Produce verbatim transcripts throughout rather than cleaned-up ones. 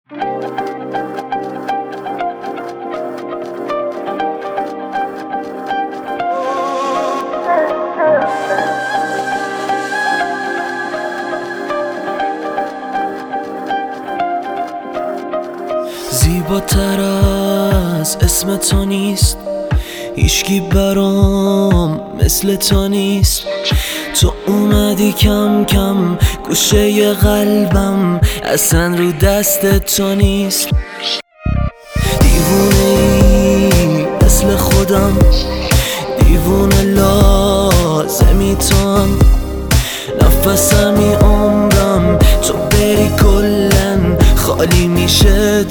زیباتر از اسم تو نیست، هیچکی برام مثل تو نیست. تو اومدی کم کم گوشه قلبم، اصلا رو دست تو نیست. دیوونه ای مثل خودم، دیوونه لازمی تو هم. نفسمی عمرم تو بری کلن خالی میشه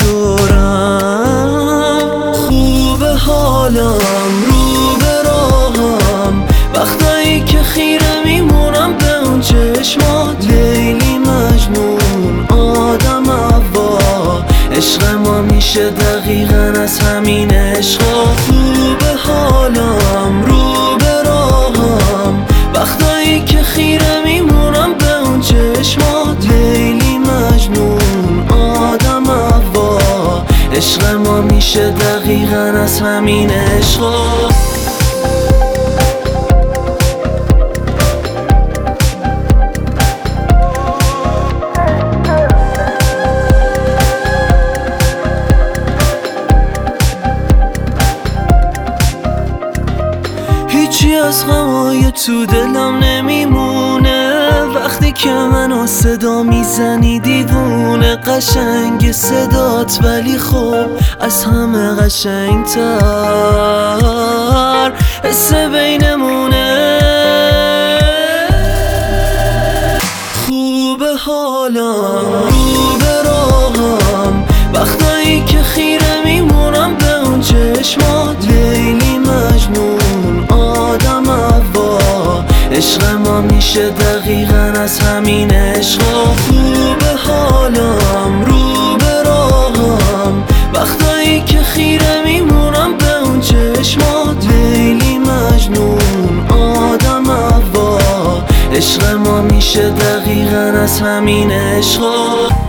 دورم. خوبه حالم رو به راهم، وقتایی که خیره میمونم به اون چشمات. لیلی مجنون آدم هوا، عشق ما میشه دقیقا از همین عشقا. خوبه حالم رو به راهم، وقتایی که خیره میمونم به اون چشمات. لیلی مجنون آدم هوا، عشق ما میشه دقیقا از همین عشقا. هیچی از غمای تو دلم نمیمونه وقتی که منو صدا میزنی دیوونه. قشنگ صدات ولی خب از همه قشنگتر حس بینمونه. خوبه حالم رو به راهم، وقتایی که خیره میمونم به اون چشمات. لیلی مجنون آدم هوا، عشق ما میشه دقیقا از همین عشقا. خوبه حالم رو به راهم، وقتایی که خیره میمونم به اون چشمات. لیلی مجنون آدم هوا، عشق ما میشه دقیقا از همین عشقا.